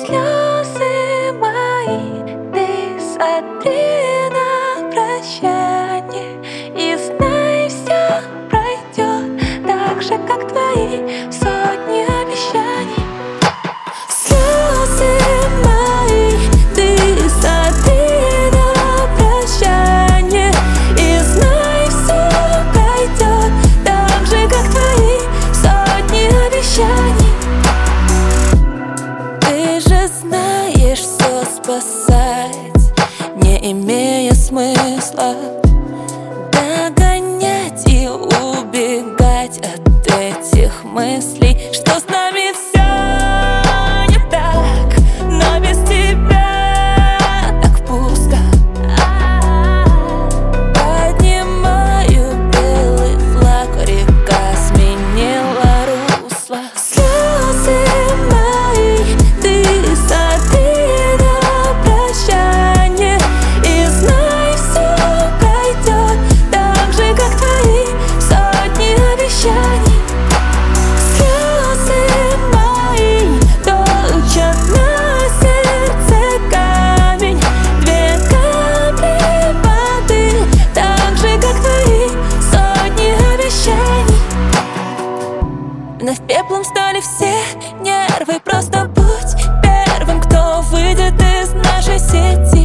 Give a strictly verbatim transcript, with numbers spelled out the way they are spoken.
слезы мои ты сотри на прощание, и знай, все пройдет так же, как твои сотни обещаний. Слезы мои ты сотри на прощание, и знай, все пройдет так же, как твои сотни обещаний. Ты же знаешь, все спасать не имея смысла, догонять и убегать от этих мыслей, что с нами все не так, но без тебя так пусто. Поднимаю белый флаг, река сменила русло. Слезы мои ты сотри на прощание, и знай, все пройдет так же, как твои сотни обещаний. Слезы мои точат на сердце камень, две капли воды, так же, как твои сотни обещаний. Вновь пеплом стали все нервы, просто будь первым, кто выйдет из нашей сети.